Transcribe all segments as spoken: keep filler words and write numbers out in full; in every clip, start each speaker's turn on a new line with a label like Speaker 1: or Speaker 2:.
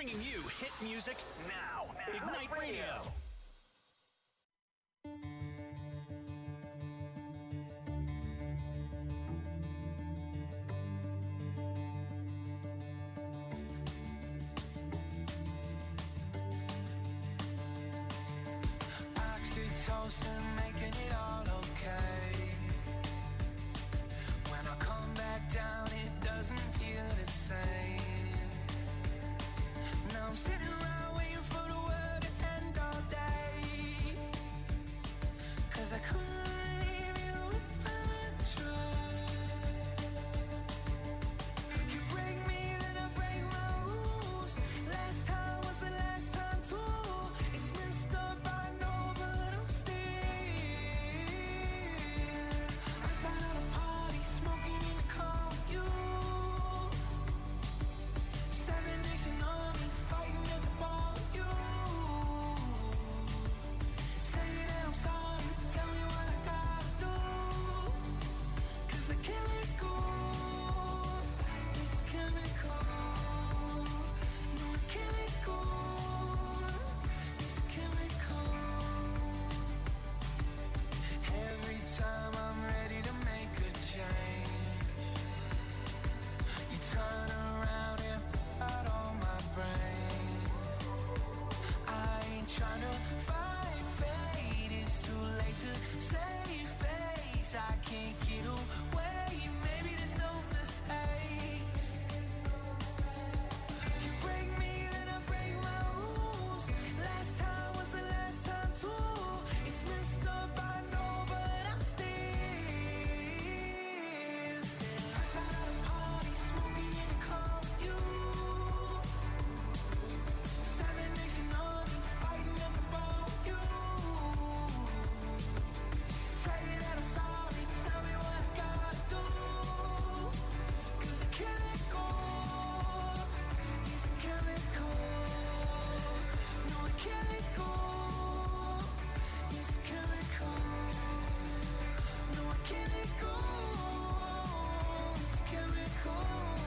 Speaker 1: Bringing you hit music now. now. Ignite Radio.
Speaker 2: Oxytocin, making it all okay. When I come back down, it doesn't feel the same. Now I'm sitting around waiting for the world to end all day. 'Cause I couldn't leave you if I tried. You break me, then I break my rules. Last time was the last time too. It's messed up, I know, but I'm still outside of the party, smoking in the car with you. Seven Nation Army, fighting at the bar with you. Say that I'm sorry, tell me what I gotta do. 'Cause I can't let go. It's chemical. No, I can't let go. It's chemical. Every time I'm ready to make a change, you turn around and put out all my brains. I ain't trying to fight fate, it's too late to save face. I can't get away, maybe there's no mistakes. You break me, then I break my rules. Last time was the last time too. It's messed up, I know, but I'm still outside of the party, smoking in the car with you. Seven Nation Army, fighting at the bar with you. Say that I'm sorry, tell me what I gotta do. 'Cause I can't let go. It's chemical. No, I can't let go. It's chemical. No, I can't let go. It's chemical.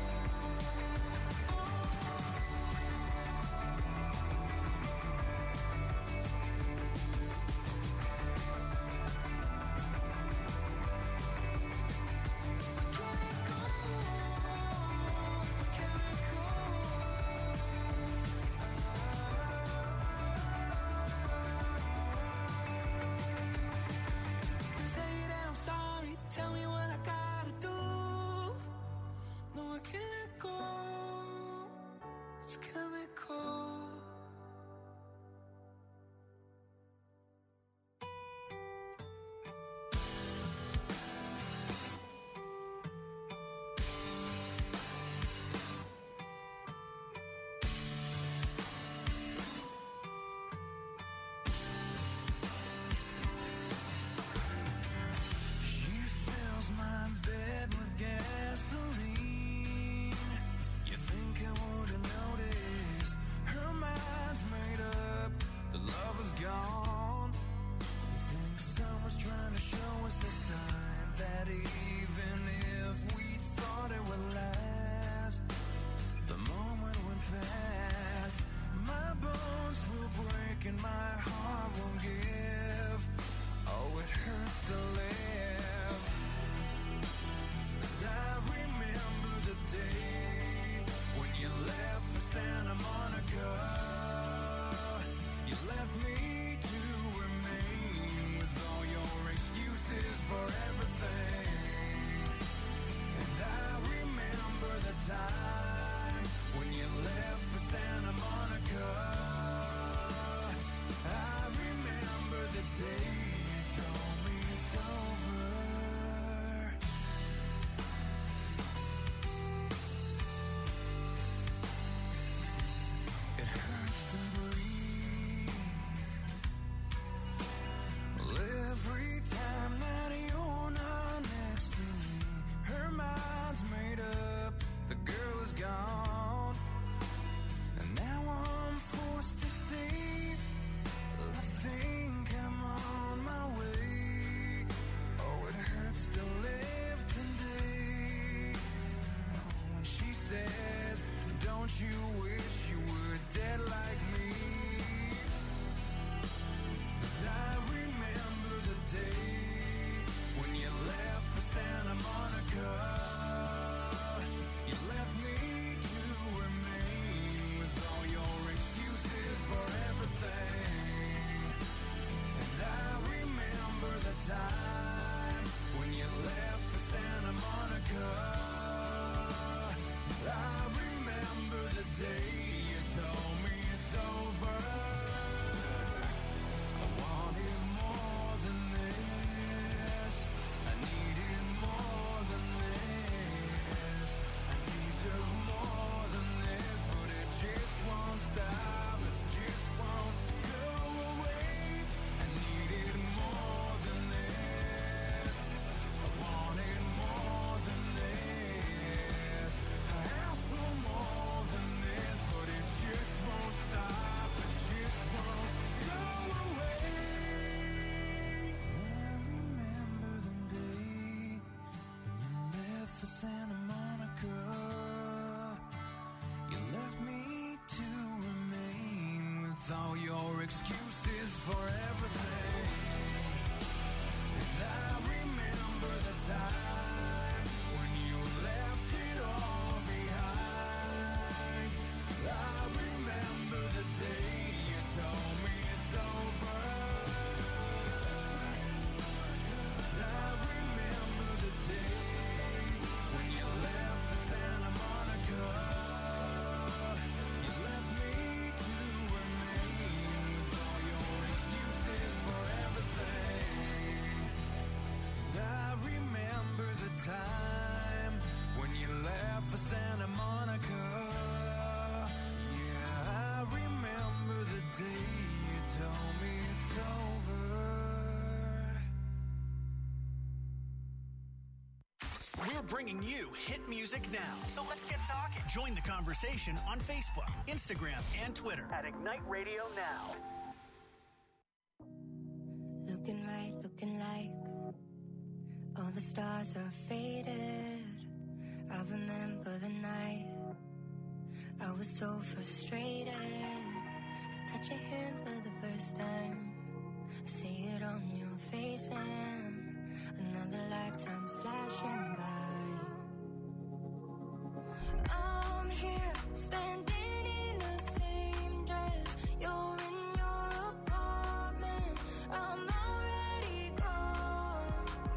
Speaker 2: Say that I'm sorry, tell me what I gotta do. No, I can't let go. It's chemical. She fills my bed with gasoline. You think I wouldn't notice? Her mind's made up, the love is gone. You think someone's trying to show us a sign that even if we thought it would last, the moment went past. My bones will break and my heart won't give. Oh, it hurts to live. And I remember the day when you left for Santa Monica. You left me to remain with all your excuses for everything. And I remember the time when you left for Santa Monica. I remember the day you told me it's over. It hurts to breathe. Well, every time that you're not next to me, her mind's made up, the girl is gone. And now I'm forced to say, I think I'm on my way. Oh, it hurts to live today. Oh, when she says, don't you wish you were dead? dead like me. And I remember the day when you left for Santa Monica. You left me to remain with all your excuses for everything. And I remember the time when you left for Santa Monica. I remember the day you told me it's over. I wanted more than this. I needed more than this. I deserve more than this, but it just won't stop. It just won't go away. I needed more than this. I wanted more than this. I asked for more than this, but it just won't stop. It just won't go away. I remember the day when you left for Santa Monica. You left me to remain with all your excuses for everything. And I remember the time when you left it all behind. I remember the day you told me it's over. And I remember the day when you left for Santa Monica. You left me to remain with all your excuses for everything. And I remember the time when you left for Santa Monica. Yeah, I remember the day you told me it's over.
Speaker 1: We're bringing you hit music now. So let's get talking. Join the conversation on Facebook, Instagram, and Twitter at Ignite Radio Now.
Speaker 3: Looking right, looking like all the stars are faded. I remember the night I was so frustrated. I touch your hand for the first time. I see it on your face and another lifetime's flashing by. I'm here standing in the same dress. You're in your apartment. I'm already gone.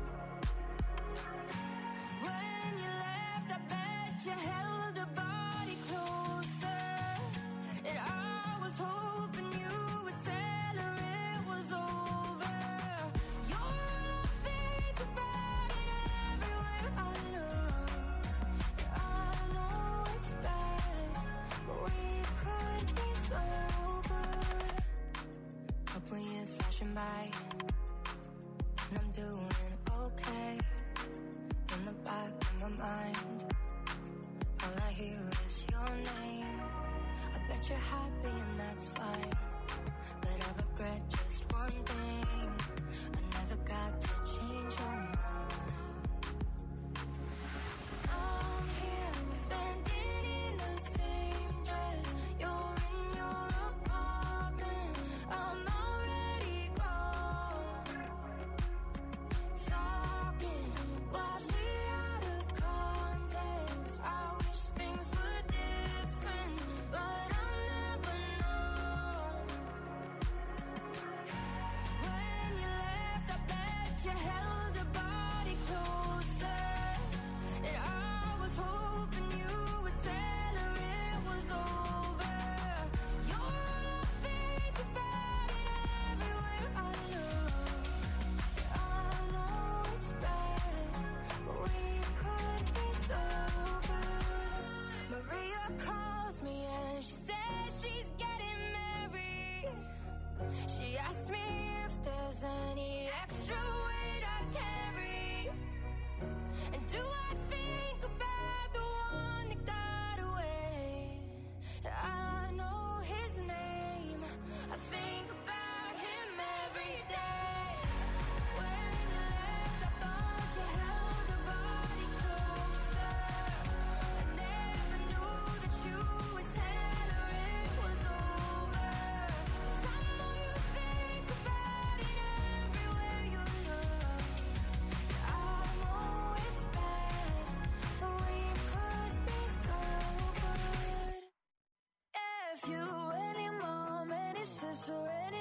Speaker 3: When you left, I bet you held a body closer. And I was hoping you would tell her it was over. You're all I think about it everywhere I look. And I know it's bad, but we could be so good. Couple years flashing by, and I'm doing okay. In the back of my mind, all I hear is your name. I bet you're happy and that's fine, but I regret just one thing. I never got to change your mind. I'm here standing in the same dress. You're in your apartment. I'm already gone. Talking wildly out of context. I wish things were different, but I'll never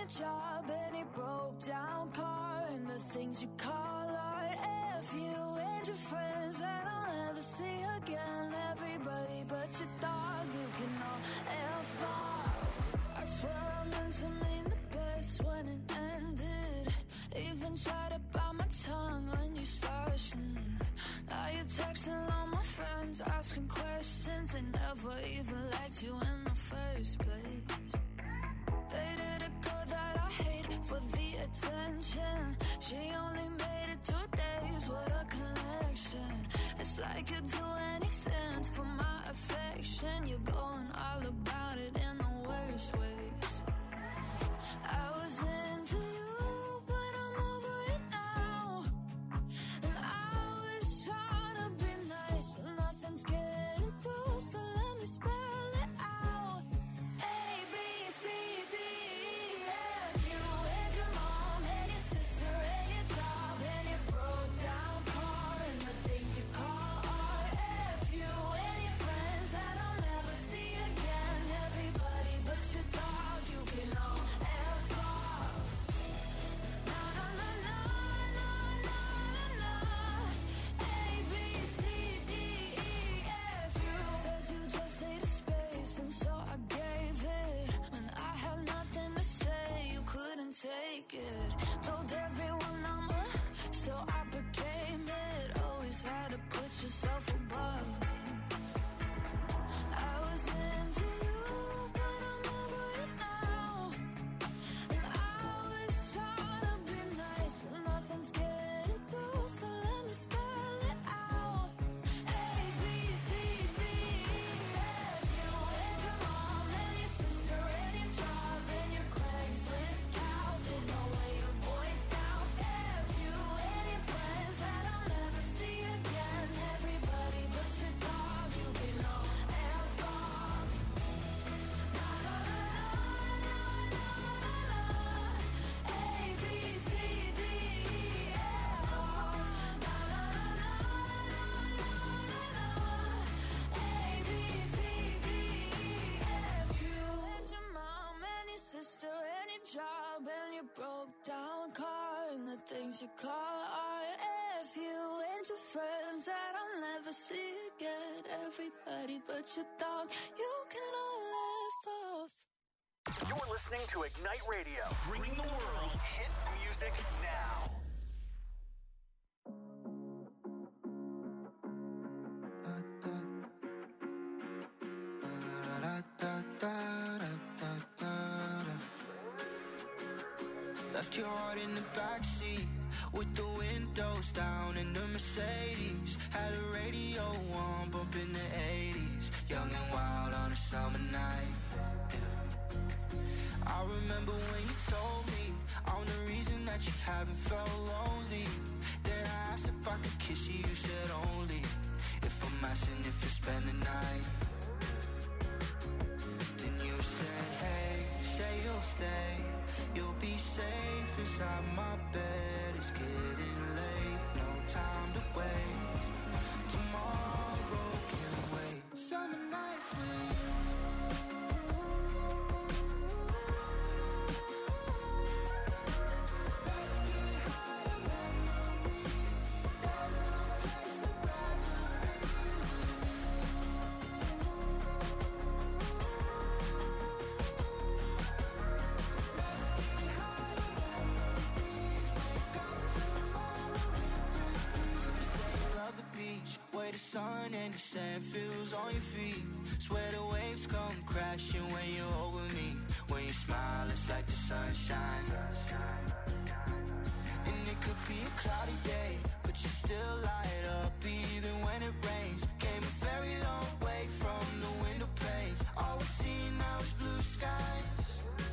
Speaker 3: your job and your broke down car and the things you call art. F you and your friends that I'll never see again. Everybody but your dog, you can all F off. I swear I meant to mean the best when it ended. Even tried to bite my tongue when you started. Now you're texting all my friends, asking questions. They never even liked you in the first place. Dated a girl that I hate for the attention. She only made it two days with a connection. It's like you'd do anything for my affection. You're going all about it in the worst ways. I was into you, but I'm over it now. And I was trying to be nice, but nothing's getting through. So let me spell it out. A, B, C, D, E, F. You and your mom and your sister and your job and your broke down car and the things you call art. F you and your friends that I'll never see again. Everybody but your dog, you can all F off. Na na na na na na na na. A, B, C, D, E, F. You said you just needed space, and so I gave it. When I had nothing to say, you couldn't take it. Told everyone I'm a, so I became it. Always had to put yourself above me. I was into you, but I'm over it now. And I was trying to be nice, but nothing's getting through. So let me spell it out. A, B, C, D, E, F. You and your mom and your sister and your job and your Craigslist couch and the way your voice sounds. F you and your friends that I'll never see again. Everybody but your dog, you can all F off. Na na na na na na na. A, B, C, D, E, F off. Na na na na na na na. A, B, C, D, E, F. You and your mom and your sister and your job and your broke down car and the things you call art. F you and your friends that I'll never see again. Everybody but your dog, you can all F off.
Speaker 1: You're listening to Ignite Radio, bringing the world hit music now.
Speaker 2: Left your heart in the backseat with the windows down in the Mercedes. Had a radio on, bumping the eighties. Young and wild on a summer night. Yeah. I remember when you told me I'm the reason that you haven't felt lonely. Then I asked if I could kiss you, you said only if I'm asking if you spend the night. Then you said, hey, say you'll stay. You'll be safe inside my bed. It's getting late, no time to waste. Tomorrow can wait. Summer nights with you. Let's get higher memories. There's no place I'd rather where the sun and the sand feels on your feet. Swear the waves come crashing when you're over me. When you smile, it's like the sunshine. And it could be a cloudy day, but you still light up even when it rains. Came a very long way from the window panes. All we see now is blue skies.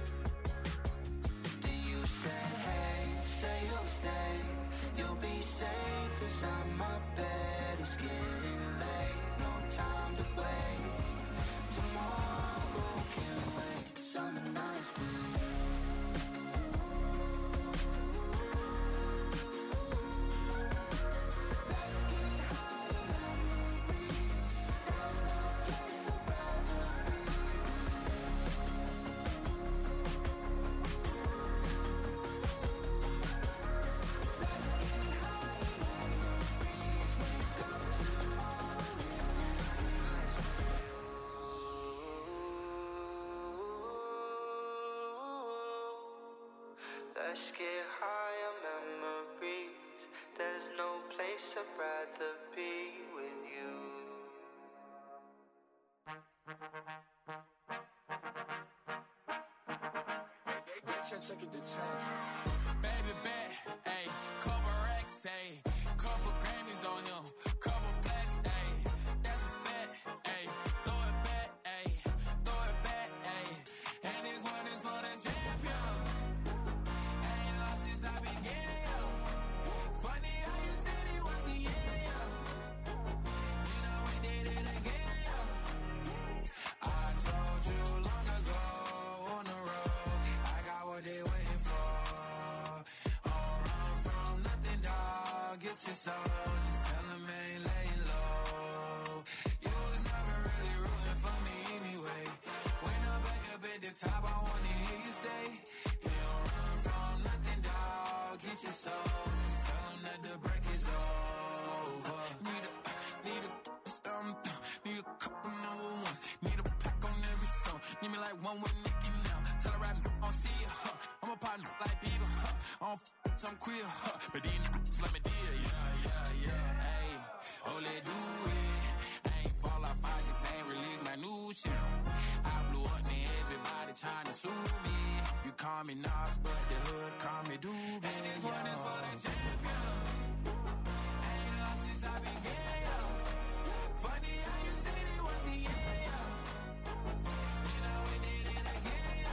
Speaker 2: Then you said, hey, say you'll stay. You'll be safe inside my bed. It's getting late, no time to waste. Tomorrow can wait. Summer nights with you. Let's get higher memories. There's no place I'd rather be.
Speaker 4: Let's get higher memories. There's no place I'd rather be with you.
Speaker 5: Baby bet, ayy, couple racks, ayy, couple Grammys on him, couple blacks, ayy, that's a fact, ayy, throw it back, ayy, throw it back, ayy, and this one is for the champion. Ain't lost since I began, yo. Funny how you said it was the year, yo. You know we did it again, yo. I told you long ago on the road, I got what they waiting for. Don't run from nothing, dog. Get your soul. Just tell them ain't laying low. You was never really rooting for me anyway. When I'm back up at the top, I wanna hear you say, you don't run from nothing, dog. Get your soul. Just tell them that the break is over. Need a, need a, um, need a couple number ones. Need a pack on every song. Need me like one with Nicki now. Tell her I don't see it, huh? I'm a partner like Bieber, huh? I don't f***, I'm queer, huh? But these n***s let me deal, yeah, yeah, yeah. Ayy, oh, let do it. I ain't fall off, I just ain't release my new shit. I blew up and everybody trying to sue me. You call me Nas, but the hood call me Doobie. And this one is for the champion. Ain't lost since I began, yo. Funny how you said it was the year, yo. You know we did it again, yo.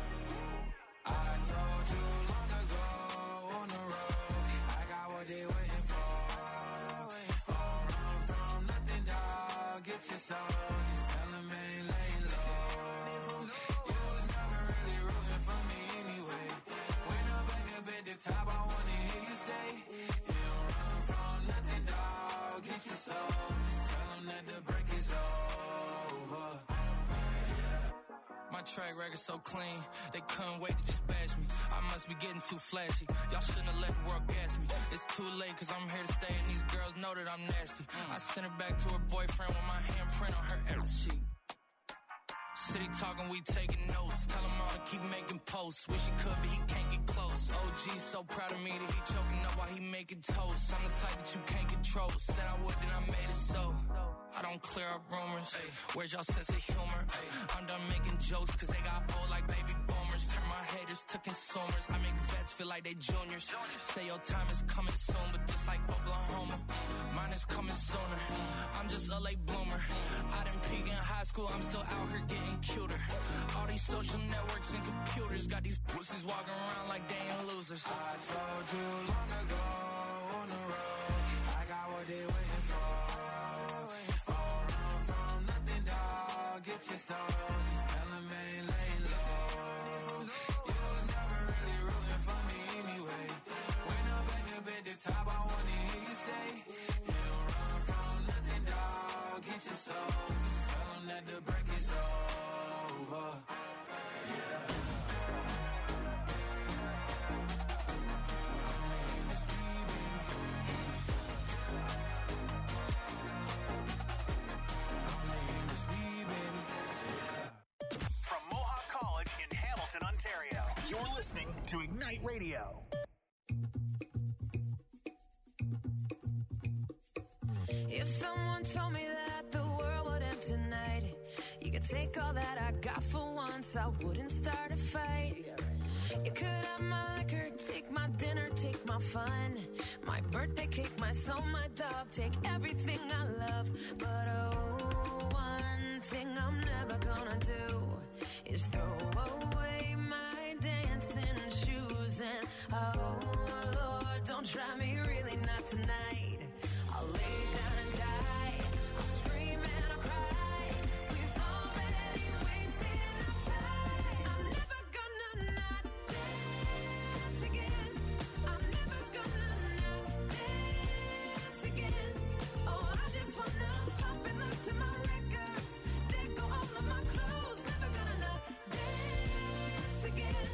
Speaker 5: I told you long ago on the road, I got what they waiting for. Don't run from nothing, dog. Get your soul. Just tell them ain't laying low. You was never really rooting for me anyway. When I'm back up at the top, I wanna hear you say, you don't run from nothing, dog. Get your soul. Just tell them that the break is over.
Speaker 6: My track record so clean, they couldn't wait to just bash me. I must be getting too flashy. Y'all shouldn't have let the world gas me. It's too late cause I'm here to stay and these girls know that I'm nasty. I sent her back to her boyfriend with my handprint on her every sheet. City talking, we taking notes. Tell him all to keep making posts. Wish he could, but he can't get close. O G so proud of me that he choking up while he making toast. I'm the type that you can't control. Said I would, then I made it so. I don't clear up rumors. Where's y'all sense of humor? I'm done making jokes cause they got old like baby boomers. Turn my haters to consumers. I make vets feel like they juniors. Say your time is coming soon, but just like Oklahoma, mine is coming sooner. I'm just a late bloomer. I didn't peak in high school, I'm still out here getting cuter. All these social networks and computers got these pussies walking around like they ain't losers.
Speaker 4: I told you long ago on the road, I got what they waiting for. Don't run from nothing, dog. Get your soul. Just tell them ain't laying low. You was never really rooting for me anyway. When I'm back up at the top, I wanna hear you say, you don't run from nothing, dog. Get your soul. Just tell them that the break is over. Yeah.
Speaker 1: From Mohawk College in Hamilton, Ontario, you're listening to Ignite Radio.
Speaker 3: If someone told me that the world would end tonight, you could take all that I got for once, I wouldn't start a fight. You could have my liquor, take my dinner, take my fun, my birthday cake, my soul, my dog, take everything I love. But oh, one thing I'm never gonna do is throw away my dancing shoes. And oh Lord, don't try me, really not tonight. I'll lay down and die, I'll scream and I'll cry. We've already wasted our time. I'm never gonna not dance again. I'm never gonna not dance again. Oh, I just wanna pop and look to my records. They go all of my clothes. Never gonna not dance again.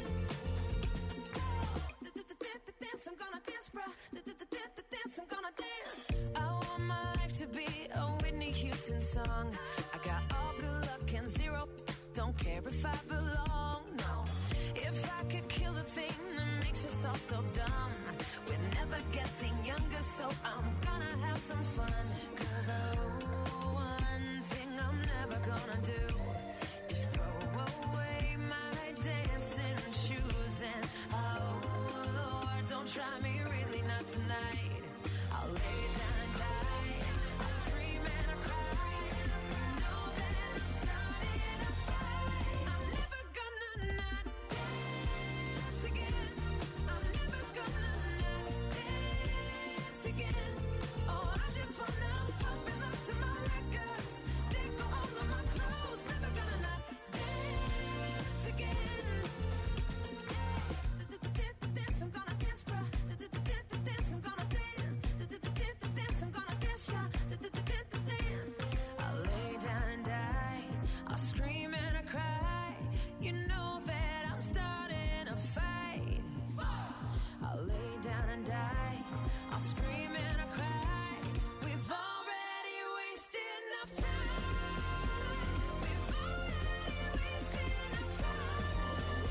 Speaker 3: Oh, dance, I'm gonna dance, bro. Dance, I'm gonna dance. I want my life to be a Whitney Houston song. I got all good luck and zero. Don't care if I belong, no. If I could kill the thing that makes us
Speaker 7: it's all so dumb. We're never getting younger, so I'm gonna have some fun. Cause oh, one thing I'm never gonna do is throw away my dancing shoes. And oh Lord, don't try me, really not tonight. I'll lay down and die. I'll scream and I'll cry. You know that I'm starting a fight. I'm never gonna not dance again. I'm never gonna not dance again. Oh, I just wanna pump and look to my records. They go all of my clothes. Never gonna not dance again. This I'm gonna dance, bruh. This I'm gonna dance. This I'm gonna dance, yeah. Dance. I'll lay down and die. I'll scream and I cry. You know that I'm starting a fight. I'll lay down and die. I'll scream and I cry. We've already wasted enough time. We've already wasted enough time.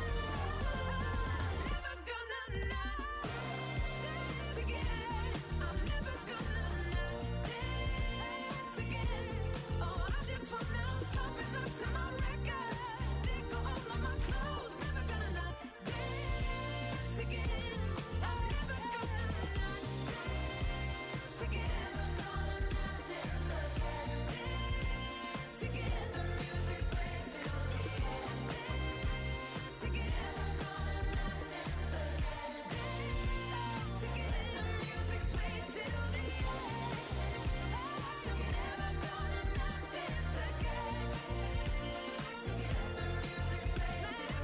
Speaker 7: Never gonna not dance again. I'm never gonna not dance again. Oh, I just wanna pump and look to my records. They go all of my clothes. Never gonna not dance again. I'm never gonna not dance again. Never gonna not dance again. Dance again. The music plays till the end. Dance again. Never gonna not dance again. Dance again. The music plays till the end. Dance again. Never gonna not dance again. Dance again. The music plays till the end.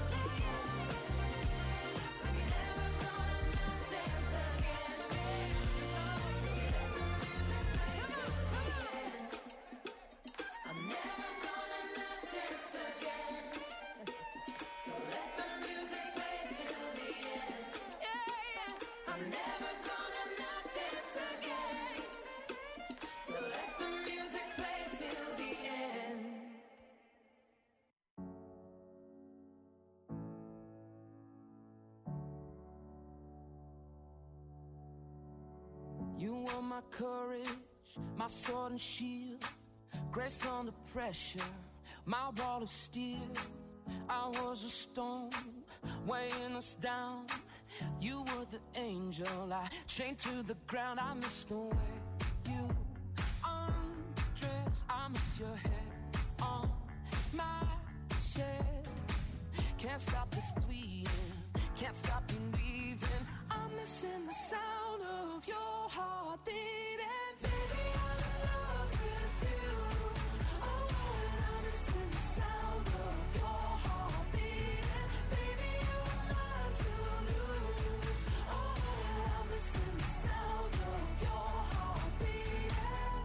Speaker 7: Dance again. Never gonna not dance again. Dance again. The music plays till the end. I'm never gonna not dance again. So let the music play till the end. Yeah, yeah. I'm never gonna not dance again. So let the music play till the end.
Speaker 8: You were my courage, my sword and shield, grace under pressure, my wall of steel. I was a stone, weighing us down. You were the angel, I chained to the ground. I miss the way you undress. I miss your hair on my chest. Can't stop this bleeding, can't stop you leaving. I'm missing the sound of your heart beating. Baby, I'm in love with you. Oh, and I'm missing the sound of your heart beating. Baby, you are mine to lose. Oh, and I'm missing the sound of your heart beating.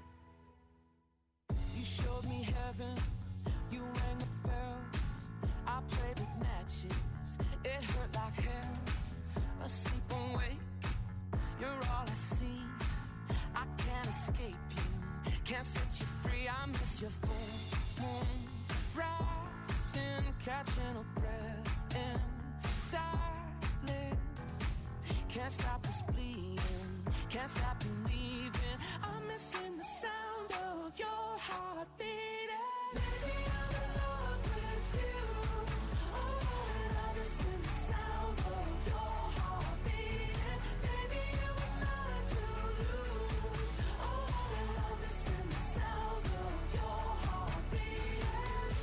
Speaker 8: You showed me heaven, you rang the bells. I played with matches, it hurt like hell. Asleep awake, you're all I see. I can't escape you, can't set you free. I miss your full moon rising, catching a breath in silence. Can't stop this bleeding, can't stop you leaving. I'm missing the sound of your heart beating. Baby, I'm in love with you. Oh, and I'm missing the sound of your heart beating. Baby, you are mine to lose. Oh, and I'm missing the sound of your heart beating.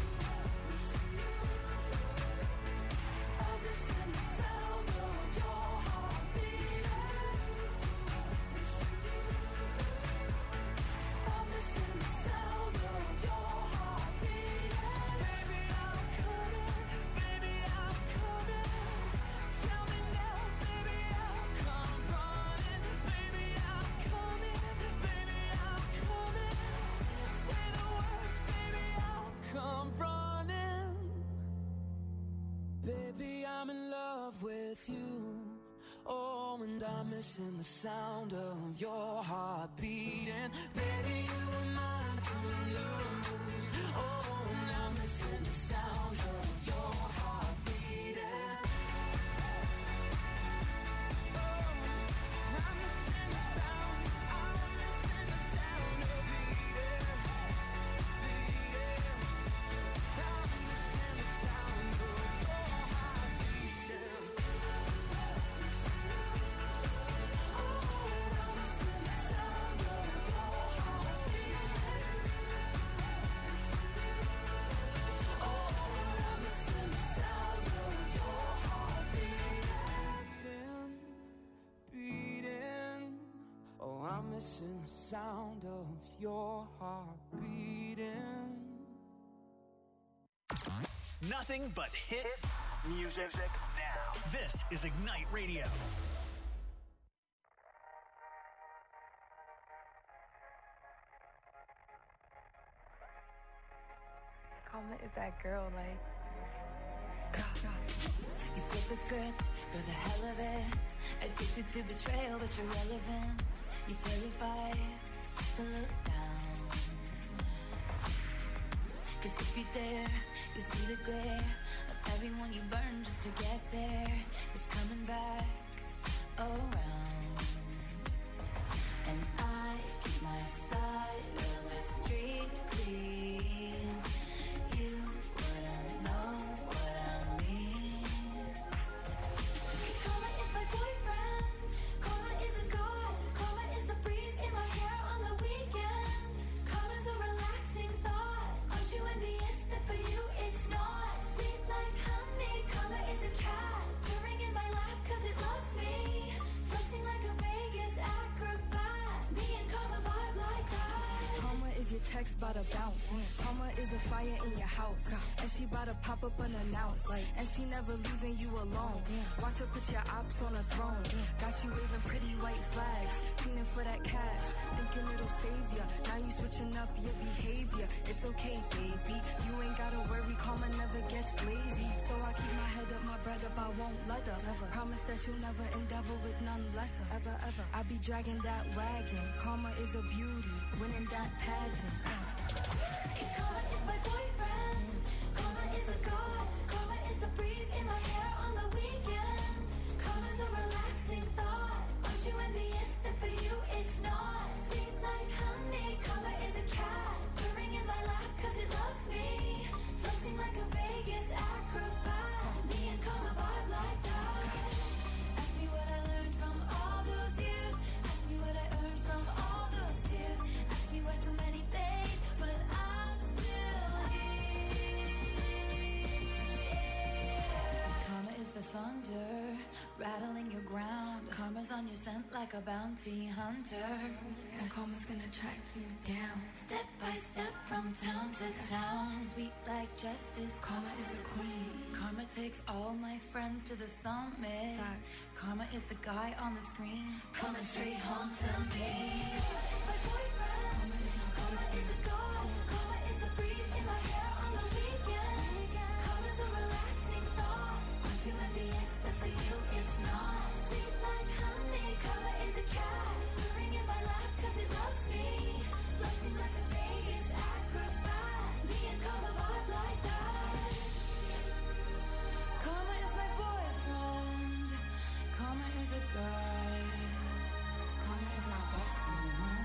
Speaker 8: I'm missing the sound of your heart beating. I'm missing the sound of your heart beating. Baby, I'm coming, baby, I'm coming. Tell me now, baby, I'll come running. Baby, I'm coming, baby, I'm coming. Say the words, baby, I'll come running. Baby, I'm in love with you. Oh, and I'm missing the sound of your heart beating. Baby, you are mine to lose. Oh, and I'm missing the sound of your heart beating. missing the sound of your heart beating.
Speaker 1: Nothing but hit music now. This is Ignite Radio.
Speaker 9: Karma is that girl, like.
Speaker 3: You flip the script for the hell of it. Addicted to betrayal, but you're relevant. You're terrified to look down. Cause if you dare, you see the glare of everyone you burn just to get there. It's coming back around. And I keep my side of the street clean. You wouldn't know what I mean. Karma is my boyfriend. Karma is a god. Karma is the breeze in my hair on the weekend. Karma's a relaxing thought. Aren't you envious that for you it's not? Sweet like honey. Karma is a cat purring in my lap cause it loves me. Flexing like a Vegas acrobat. Me and Karma vibe like that.
Speaker 9: Karma is your text bout to bounce. Karma is a fire in your house. And she bout to pop up unannounced. And she never leaving you alone. Watch her put your ops on a throne. Got you waving pretty white flags. Feeling for that cash. Thinking it'll save ya. Now you switching up your behavior. It's okay, baby. You ain't gotta worry. Karma never gets lazy. So I keep my head up, my bread up. I won't let her. Never. Promise that you'll never endeavor with none lesser. Ever, ever. I be dragging that wagon. Karma is a beauty. Winning that pageant.
Speaker 3: Karma is my boyfriend. Karma is a god. Karma is the breeze in my hair on the weekend. Karma's a relaxing thought. Aren't you envious that for you it's not? Sweet like honey. Karma is a cat purring in my lap cause it loves me. Flexing like a Vegas acrobat. Me and Karma vibe like that. Ask me what I learned from all those years. Ask me what I earned from all those tears. Ask me why so many fade, but I'm still here. Karma is the thunder rattling your ground. Karma's on your scent like a bounty hunter.
Speaker 9: And karma's gonna track you down.
Speaker 3: Step by step from town to town. Sweet like justice. Karma is a queen. Karma takes all my friends to the summit.
Speaker 9: Facts.
Speaker 3: Karma is the guy on the screen coming straight home to me. Karma is my boyfriend. Karma is a god. Karma is the breeze in my hair on the weekend. Karma's a relaxing thought. Aren't you envious that for you it's not? Sweet like honey. Karma is a cat purring in my lap cause it loves me. Flexing like a Vegas acrobat. Me and Karma vibe like that. Karma is my boyfriend. Karma is a guy.
Speaker 9: Karma is my bestie.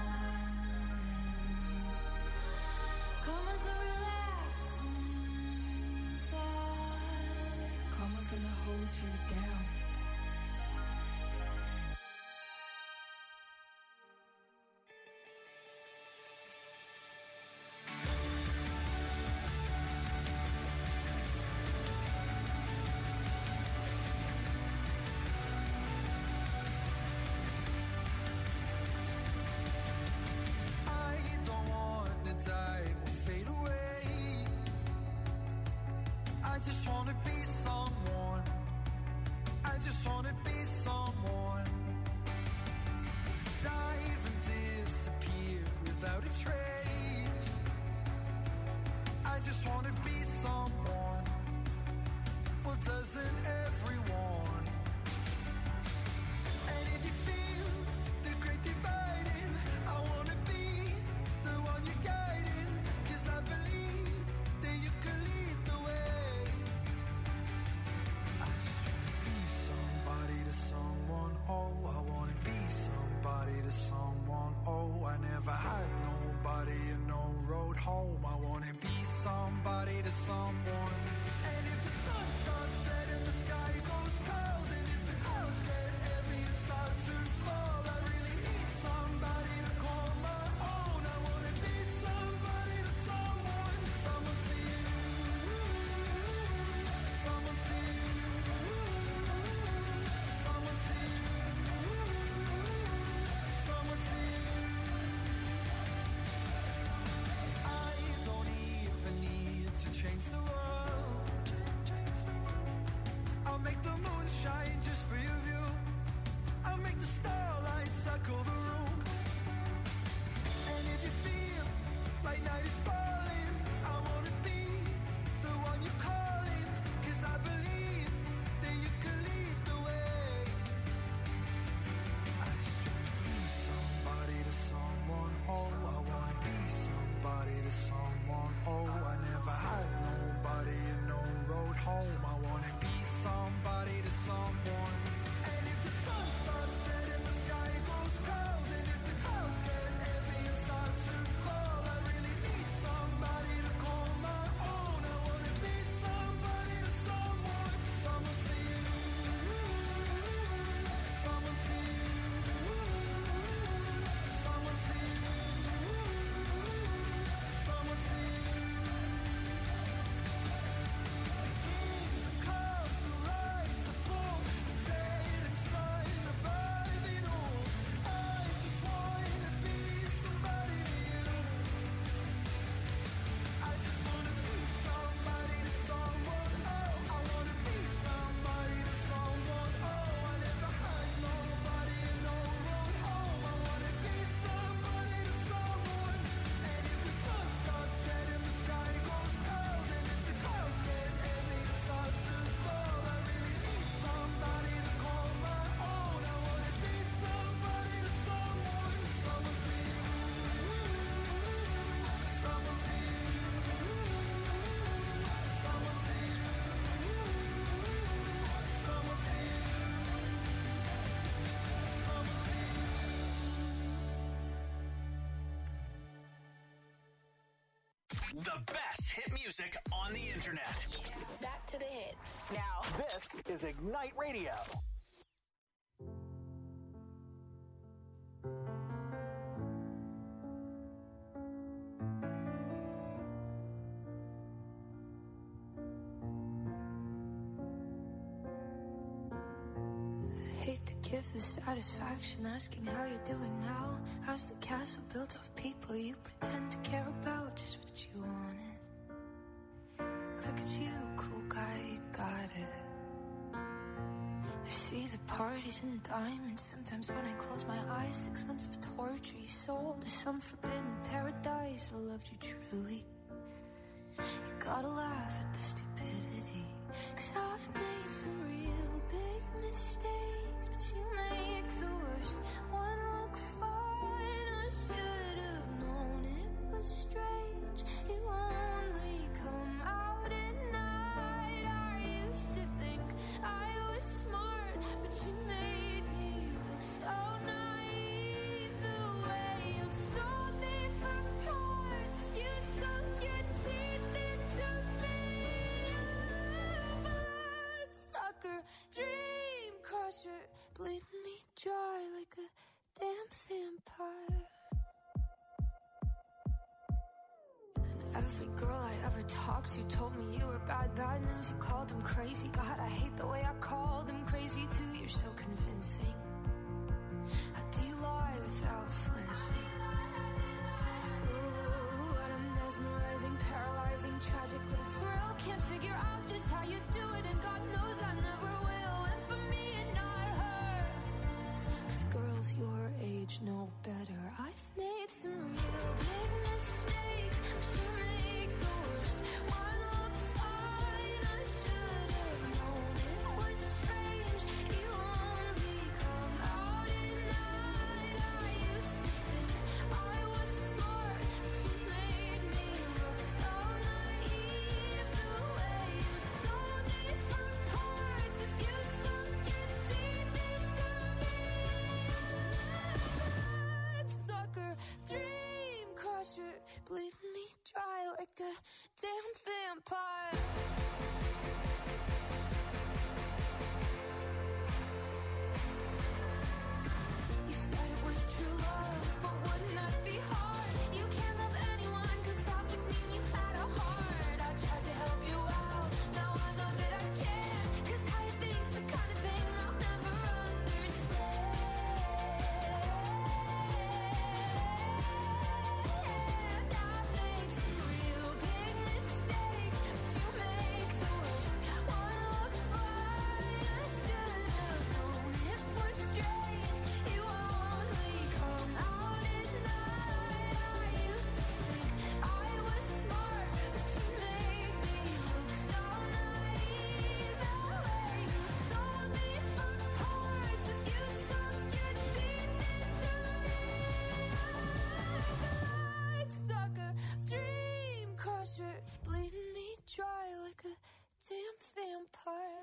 Speaker 3: Karma's a relaxing thought.
Speaker 9: Karma's gonna hold you down.
Speaker 2: I don't wanna die or fade away. I just wanna be someone. I just wanna be someone. Dive and disappear without a trace. I just wanna be someone. Well, doesn't everyone? And if you feel the great dividing, I wanna be the one you're guiding. Cause I believe that you can lead the way. I just wanna be somebody to someone. Oh, I wanna be somebody to someone. Oh, I never had nobody and no road home. I wanna be somebody to someone. And if the sun starts setting, the sky goes cold. And if the clouds get heavy and start to fall, I really need somebody to call my own. I wanna be somebody to someone. Someone to you. Someone to you. Someone to you. Someone to you.
Speaker 1: The best hit music on the internet.
Speaker 10: Back to the hits. Now,
Speaker 1: This is Ignite Radio.
Speaker 9: Hate to give the satisfaction asking how you're doing now. How's the castle built of people you pretend to care about? Just what you wanted. Look at you, cool guy, you got it. I see the parties and diamonds. Sometimes when I close my eyes, six months of torture you sold to some forbidden paradise. I loved you truly. You gotta laugh at the stupidity, 'cause I've made some real big mistakes, but you make the worst one look fine. I should have known it was strange. You only come out at night. I used to think I was smart, but you made me look so naive. The way you sold me for parts, you sunk your teeth into me. Bloodsucker, dream crusher, bleeding me dry like a damn vampire. And every girl I ever talked to told me you were bad, bad news. You called them crazy. God, I hate the way I called them crazy too. You're so convincing. How do you lie without flinching? Ooh, what a mesmerizing, paralyzing, tragic little thrill. Can't figure out just how you do it, and God knows I never will. And for me and not her, 'cause girls your age know better. I've made some real big mistakes, but you make the worst one look fine. I should have known it was strange. You only come out at night. I used to think I was smart, but you made me look so naive. The way you sold me for parts is you sunk your teeth into me. Bloodsucker, dream crusher, bleeding me dry like a damn vampire. You said it was true love, but wouldn't that be hard? You can't love anyone, 'cause that would mean you had a heart. I tried to help you out, now I know that I can't, 'cause how you think's the kind of thing I'll never understand. I've made some real big mistakes, but you make the worst one look fine. I should have known it was strange. You only come out at night. I used to think I was smart, but you made me look so naive. The way you sold me for parts is you sunk your teeth into me. Bloodsucker, dream crusher, bleeding me dry like a damn vampire.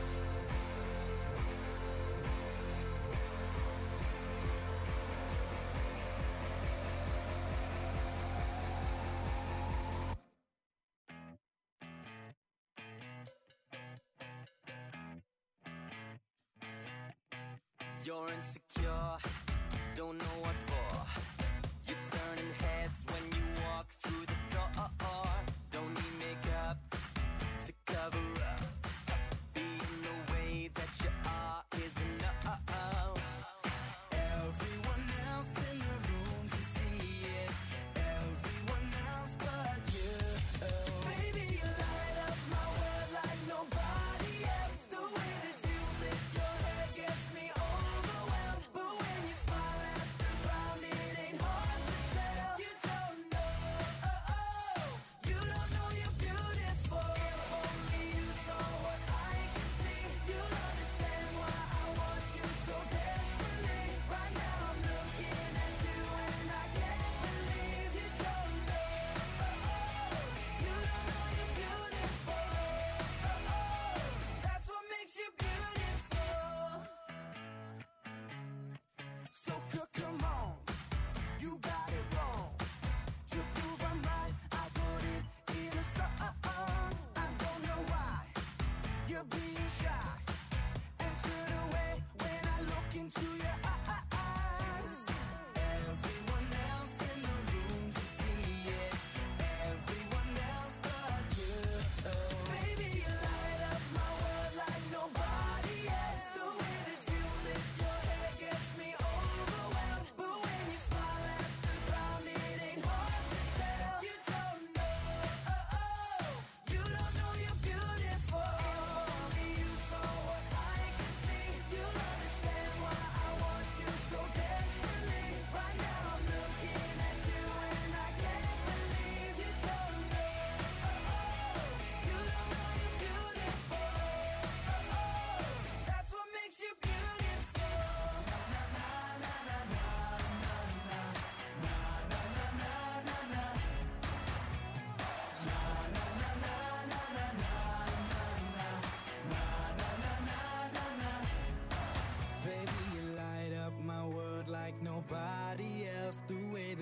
Speaker 11: You're insecure, don't know what for. You're turning heads when you walk through the door. Don't need makeup to cover up. Being the way that you are is enough. Everyone else in the room can see it. Everyone else but you. Baby, you light up my world like nobody else. The way that you flip your hair gets me overwhelmed. But when you smile at the ground,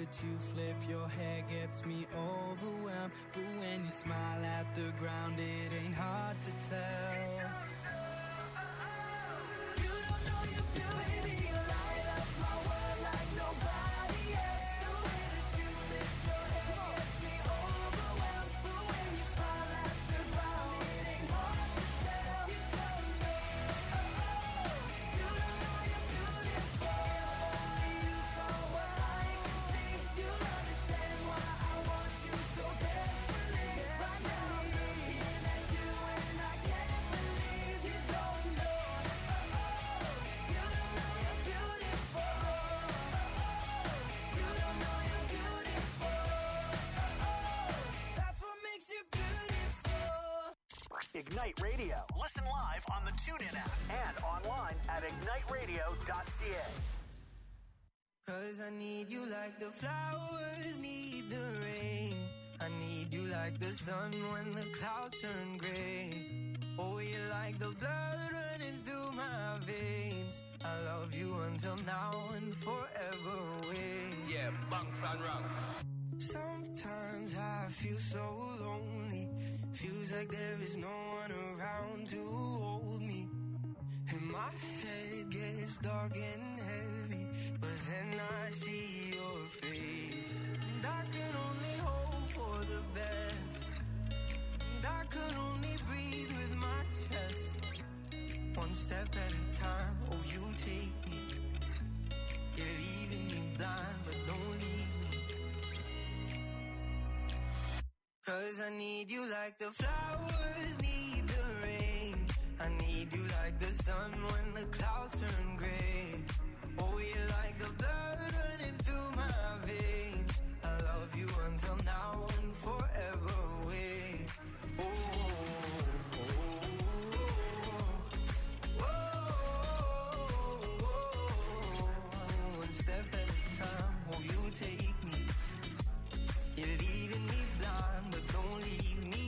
Speaker 12: that you flip your hair gets me overwhelmed. But when you smile at the ground, it ain't hard to tell.
Speaker 7: You don't know you're beauty, you light up my world like nobody else. The way that you flip your hair gets me overwhelmed. But when you smile at the ground, it ain't hard to tell. You don't know, oh, oh. You don't know you're beautiful. Only you saw what I can see. You'll understand why I want you so desperately. Right now I'm looking at you and I can't believe you don't know. Oh, oh. You don't know you're beautiful. Oh, oh. You don't know you're beautiful. Oh, oh. That's what makes you beautiful.
Speaker 1: Ignite Radio. Listen live on the TuneIn app and online at ignite radio dot c a.
Speaker 12: Cause I need you like the flowers need the rain. I need you like the sun when the clouds turn gray. Oh, you're like the blood running through my veins. I love you until now and forever away.
Speaker 13: Yeah, bunks and ranks.
Speaker 12: Sometimes I feel so lonely. Feels like there is no one around to hold me. And my head gets dark and heavy, but then I see your face. And I can only hope for the best. And I can only breathe with my chest. One step at a time, oh you take me. You're leaving me blind, but don't leave me. Cause I need you like the flowers need the rain. I need you like the sun when the clouds turn gray. Oh, you're like the blood running through my veins. I love you until now and forever away. Oh, oh, oh, oh, oh. One step at a time, oh, you take me. You're leaving me blind, but don't leave me.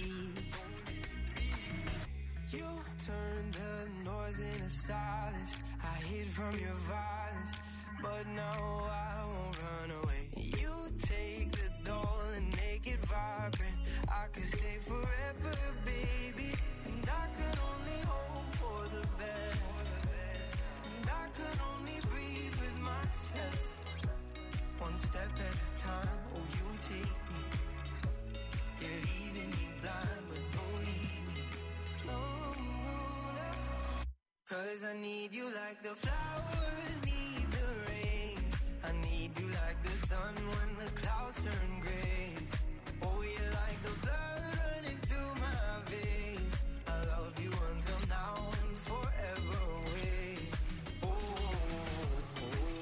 Speaker 12: You turn the noise into silence. I hid from your violence, but now I won't run away. You take the doll and make it vibrant. I could stay forever, baby. And I could only hope for the best. And I could only breathe with my chest. One step at a time, oh you take me. You're leaving me blind, but don't leave me. No, no, no. Cause I need you like the flowers need the rain. I need you like the sun when the clouds turn gray. Oh, you're like the blood running through my veins. I love you until now and forever away. Oh, oh,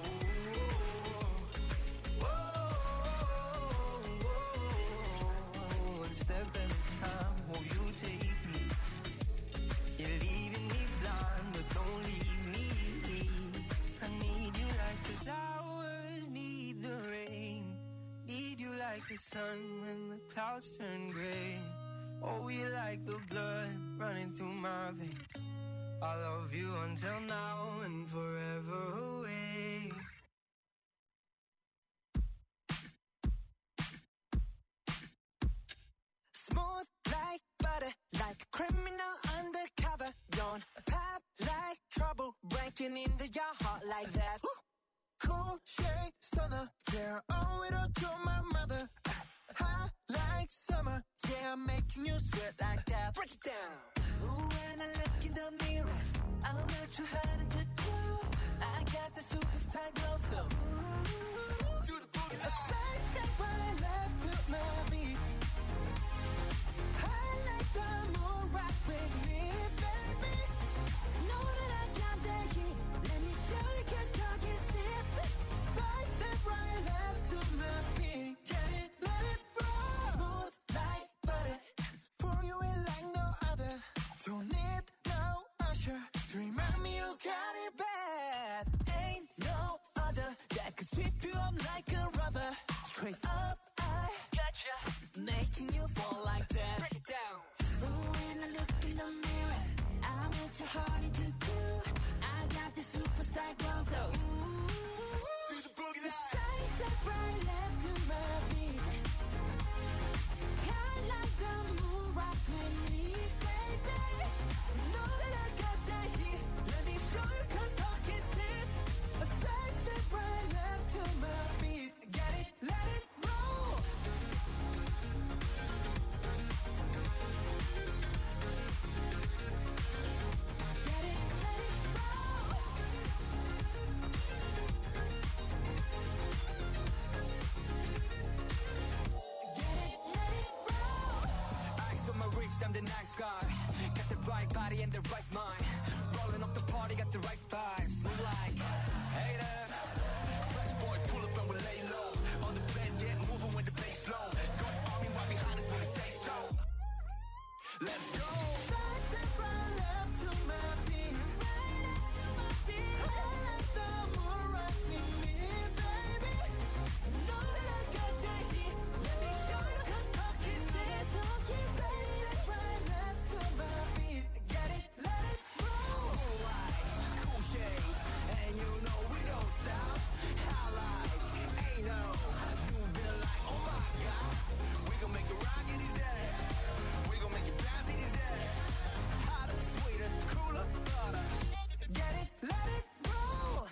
Speaker 12: oh, oh, oh. One step at a time, oh, you take me. You're leaving me blind, but don't leave me. I need you like the flowers need the rain. Need you like the sun when the clouds turn gray. Oh, you like the blood running through my veins. I love you until now and forever away.
Speaker 14: Smooth like butter, like a criminal undercover. Don't pop like trouble, breaking into your heart like that.
Speaker 15: Cool shade stunner, yeah, owe it all to my mother. Hot like summer, yeah, I'm making you sweat like that.
Speaker 14: Break it down. Ooh, when I look in the mirror, I'm not too hard to do. I got the superstar glow, so ooh,
Speaker 15: to the boogie
Speaker 14: a side step right left to my beat. I like the moon rock with me, baby. Know that I got the heat. Let me show you, cause talk is cheap.
Speaker 15: Side step right left to my beat. Get it, let it roll.
Speaker 14: Smooth like butter,
Speaker 15: Pour you in like no other. Don't need no usher to remind me you got it bad.
Speaker 14: ain't no other that could sweep you up like a rubber. Straight up, I gotcha, making you fall like that. Break it down. Ooh, when I look in the mirror, I'm what you're hard to do. I got the superstar glow, so ooh,
Speaker 15: To the boogie
Speaker 14: the
Speaker 15: line.
Speaker 14: side step right
Speaker 12: the night sky. Got the right body and the right mind. Rolling up the party, got the right vibes. Move like haters.
Speaker 16: Fresh boy, pull up and we lay low. All the bands get moving with the bass low. Got army right behind us when we say so. Let's go.
Speaker 15: Right step, right left to my beat. Right left to my beat. I like the moon right with me, baby. Know that I got that heat. Let me show you 'cause talk is cheap. Talk is right step, right left to my beat. Get it, let it roll.
Speaker 16: Cool light, cool shade, and you know we don't stop. Highlight, ain't no. You been like, oh my god. We gon' make it rock in his head. We gon' make it bounce in his head. Hotter, sweeter, cooler, butter.
Speaker 15: Get it, let it roll.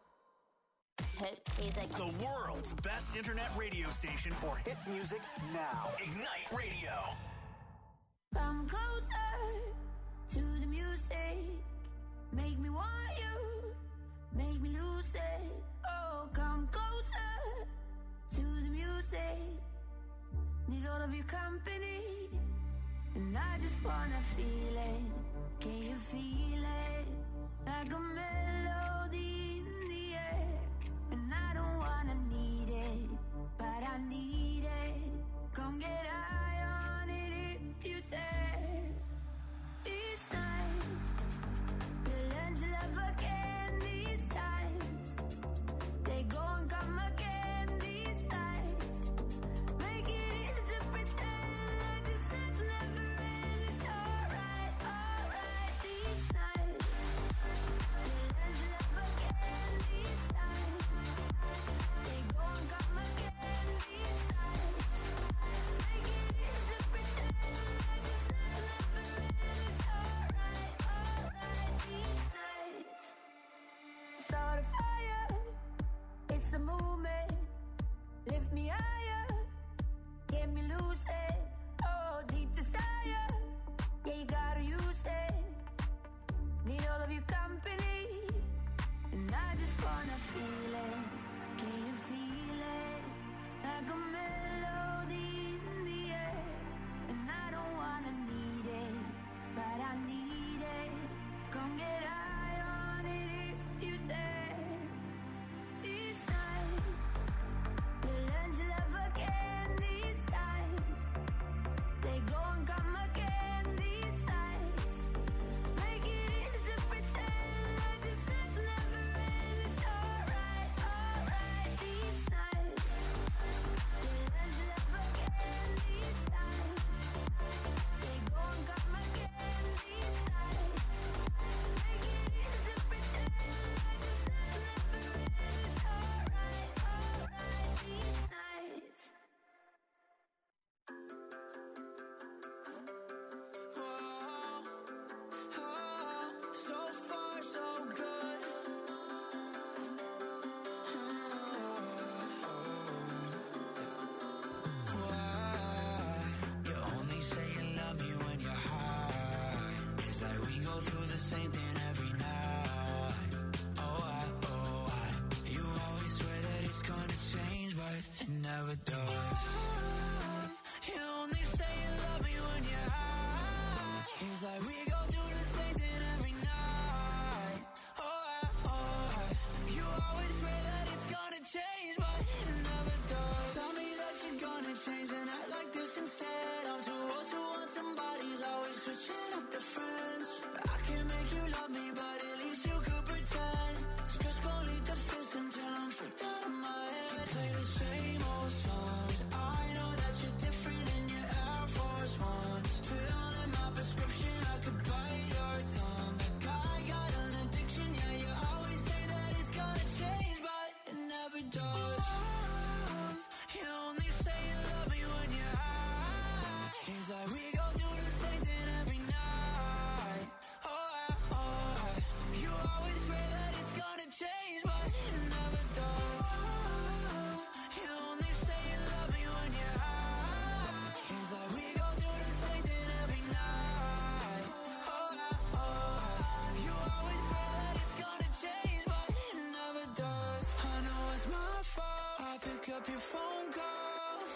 Speaker 1: Hit music. The world's best internet radio station for hit music now. Ignite Radio.
Speaker 3: Come closer to the music. Make me want you. Make me lose it. Oh, come closer to the music. Need all of your company. And I just wanna feel it. Can you feel it? Like a melody in the air. And I don't wanna need it, but I need it. Come get high on it if you dare. These times, you learn to love again. These times, they go and come again. These nights, make it easy to pretend like this night's never end. It's alright, alright. These nights, you learn to love again. These times, they go and come again. These nights, make it easy to pretend like this night's never end. It's alright, alright. These nights, start a fire. It's a movement. Lift me higher. Get me lucid. Oh, deep desire. Yeah, you gotta use it. Need all of your company. And I just wanna feel it. Can you feel it? Like a melody in the air. And I don't wanna need it, but I need it. Come get high on it if you dare. These nights, you learn to love again. These times, they go and come again. These nights, make it easy to pretend like this night's never end. It's alright, alright. These nights, you learn to love again. These times, they go and come again. These nights, make it easy to pretend like this night's never end. It's alright, alright. These nights.
Speaker 12: So far, so good.
Speaker 2: Why? You only say you love me when you're high. It's like we go through the same thing every night. Oh, I, oh, I. You always swear that it's gonna change, but it never does. You only say you love me when you're high. It's like we go through the same thing every night. Oh, I, oh, I. You always swear that it's gonna change, but it never does. Tell me that you're gonna change and act like this instead. I'm too old to want somebody's always switching up the friends. I can make you love me, but at least you could pretend. So just go lead the fist until I'm freaked out of my head. Play the same old songs. I know that you're different in your Air Force Ones. Fill in my prescription, I could bite your tongue. Like I got an addiction, yeah, you always say that it's gonna change, but it never does. You only say you love me when you're high. It's like we go through the same thing every night. Oh, I, oh, I. You always swear that it's gonna change, but it never does. You only say you love me when you're high. It's like we go through the same thing every night. Oh, I, oh, I. You always swear that it's gonna change, but it never does. I know it's my fault. I pick up your phone calls.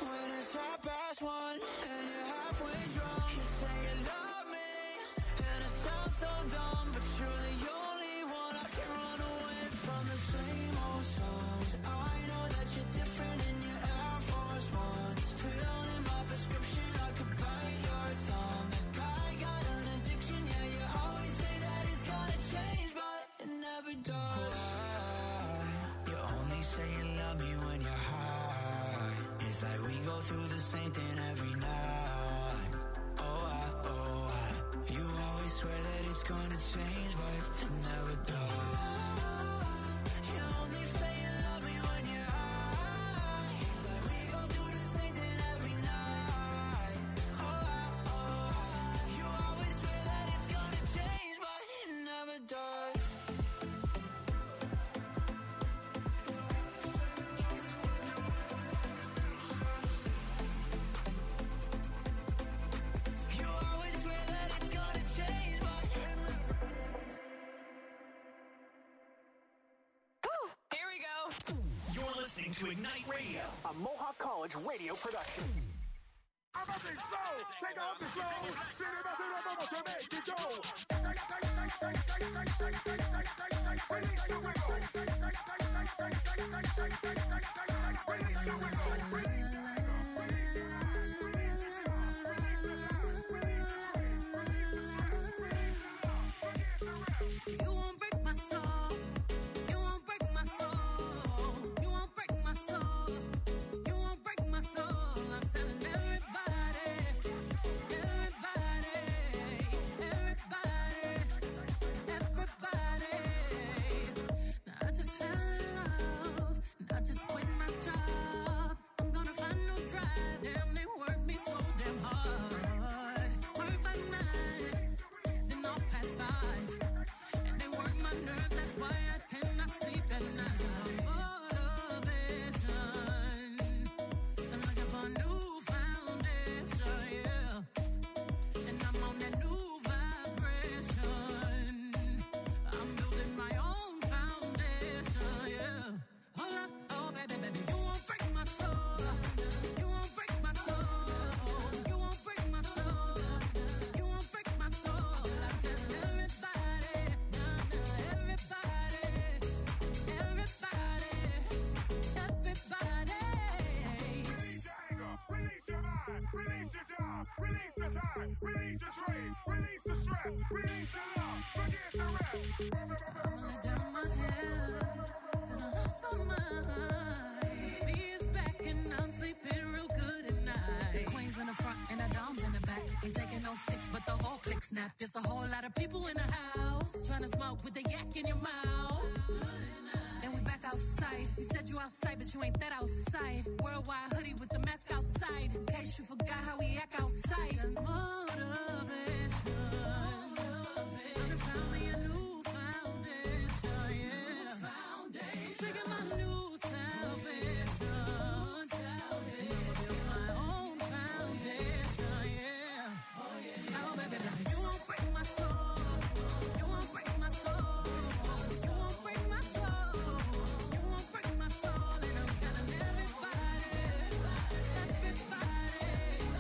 Speaker 12: When it's half past one and you're halfway drunk, you say you love me, and it sounds so dumb, but you're the only one I can run away from. The same old songs. I know that you're different in your Air Force Ones. Filled in my prescription, I could bite your tongue. That guy got an addiction, yeah, you always say that he's gonna change, but it never does. Why? You only say you love me when you're high. It's like we go through the same thing every night. Oh, I, oh, I. You always swear that it's gonna change, but it never does. You only say you love me when you're high. It's like we go through the same thing every night. Oh, I, oh, I. You always swear that it's gonna change, but it never does. You always swear that it's gonna change, but
Speaker 10: Here we go.
Speaker 1: You're listening to Ignite Radio, a Mohawk College radio production.
Speaker 17: Take off the slow. To make it go. Release your wiggle. Release your
Speaker 7: You won't break my soul. You won't break my soul. You won't break my soul. You won't break my soul. I'm telling everybody, everybody, everybody, everybody. Now I just fell in love, and I just quit my job. I'm gonna find no drive. Damn, they work me so damn hard. Work by nine, then off past five. And they work my nerves, that's why I cannot sleep at night. Motivation, I'm looking for a new foundation, yeah. And I'm on that new vibration. I'm building my own foundation, yeah. Hold up, oh baby, baby, you won't break my soul. You won't break my soul. You won't break my soul. You won't break my soul. I tell everybody, nah, nah, everybody, everybody, everybody.
Speaker 17: Release your anger, release your mind, release your job, release the time, release your strain, release the stress, release your love, forget the rest.
Speaker 7: I'ma let down my hair, 'cause I lost my mind. B is back and I'm sleeping real good at night. The queen's in the front and the dom's in the back. Ain't taking no flicks, but the whole click snap. There's a whole lot of people in the house trying to smoke with the yak in your mouth. And we back outside. You said you outside, but you ain't that outside. Worldwide hoodie with the mask outside. In case you forgot how we act outside. Motivation. I done found me a new foundation, yeah. Trigger my new salvation. I'ma build my own foundation, yeah. Oh, baby, baby, you won't break my soul. You won't break my soul. You won't break my soul. You won't break my soul. And I'm telling everybody, everybody,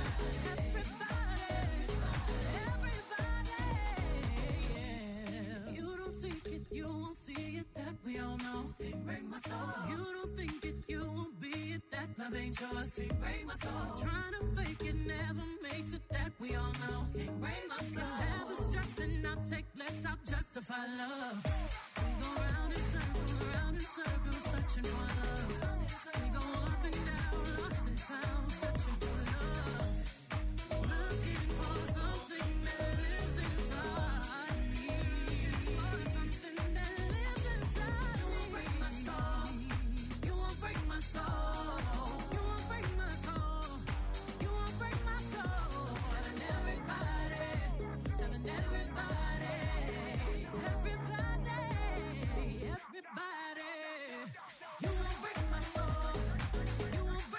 Speaker 7: everybody, everybody, yeah. You don't seek it, you won't see it, that we all know. Can't break my soul. You don't think it, you won't be it, that love ain't yours. Can't break my soul. Trying to fake it never makes it, that we all know. Can't break my soul. Never stressing, I'll take less, I'll justify love. We go round in circles, round in circles, searching for love. We go up and down, lost and found, searching for love. Looking for something that lives inside me. For something that lives inside me. You won't break my soul. You won't break my soul. You won't break my soul. You won't break my soul. Telling everybody, telling everybody, everybody, everybody. You won't break my soul. You won't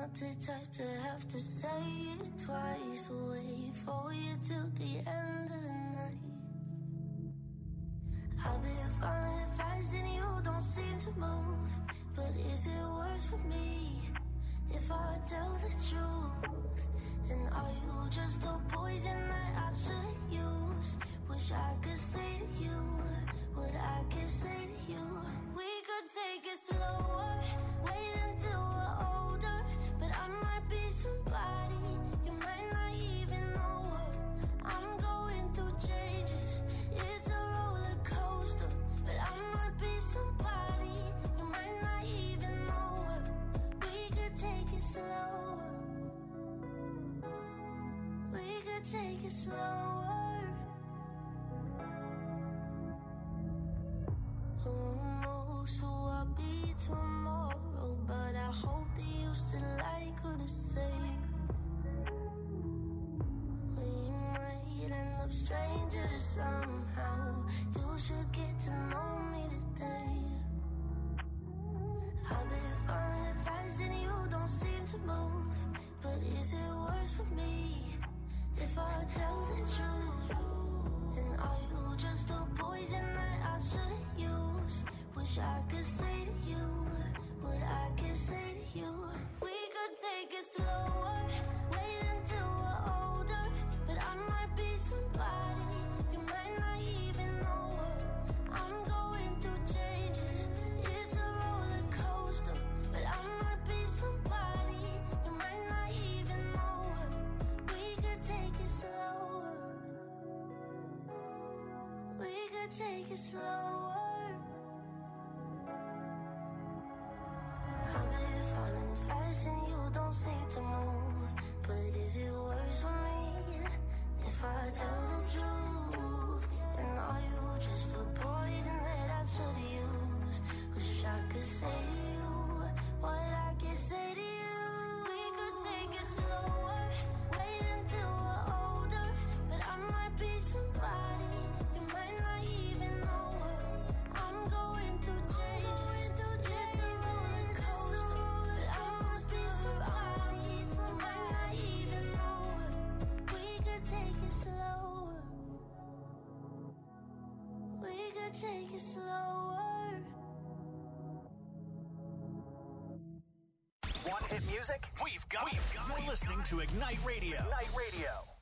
Speaker 3: not the type to have to say it twice. Wait for you till the end of the night. I'll be falling fast and you don't seem to move. But is it worse for me if I tell the truth? And are you just a poison that I shouldn't use? Wish I could say to you what I could say to you. We could take it slower, wait until we're older. But I might be somebody you might not even know. I'm going through changes, it's a roller coaster. But I might be somebody you might not even know. We could take it slower, we could take it slower. Who knows who I'll be tomorrow, but I hope that you still like her the same. We might end up strangers somehow. You should get to know me today. I've been falling fast and you don't seem to move. But is it worse for me if I tell the truth? And are you just a poison that I shouldn't use? Wish I could say to you what I could say to you. We could take it slower, wait until we're older. But I might be somebody you might not even know. I'm going through changes, it's a roller coaster. But I might be somebody you might not even know. We could take it slower, we could take it slower. I've been falling fast and you don't seem to move. But is it worse for me if I tell the truth? And are you just a poison that I should use? Wish I could say to you what I can say to you. We could take it slower, wait until we're older. But I might be somebody you might not even know. I'm going through changes, it's a roller coaster. But I must be somebody you might not even know. We could take it slower, we could take it slower.
Speaker 1: Want hit music? We've got it. You're listening to Ignite Radio. Ignite Radio.